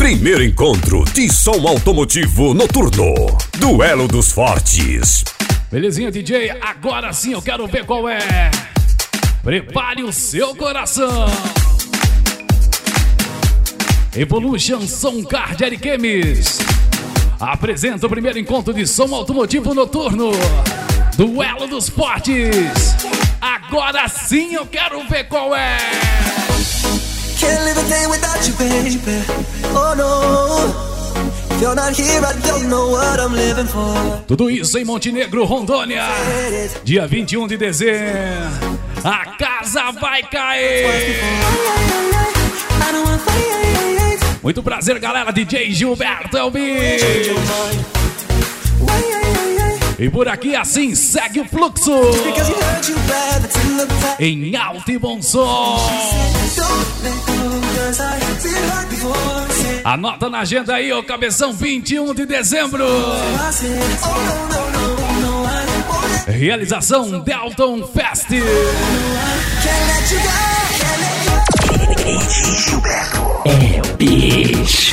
Primeiro encontro de som automotivo noturno. Duelo dos Fortes. Belezinha, DJ? Agora sim eu quero ver qual é. Prepare o seu coração. Evolution Som Card Ariquemes apresenta o primeiro encontro de som automotivo noturno. Duelo dos Fortes. Agora sim eu quero ver qual é. Can't live a day without you, baby. Oh no, if you're not here, I don't know what I'm living for. Tudo isso em Montenegro, Rondônia. Dia 21 de dezembro. A casa vai cair. Muito prazer, galera. DJ Gilberto Elbi. E por aqui assim segue o fluxo. Em alto e bom som. Anota na agenda aí, ô cabeção, 21 de dezembro. Realização Delton Fest. É o bicho.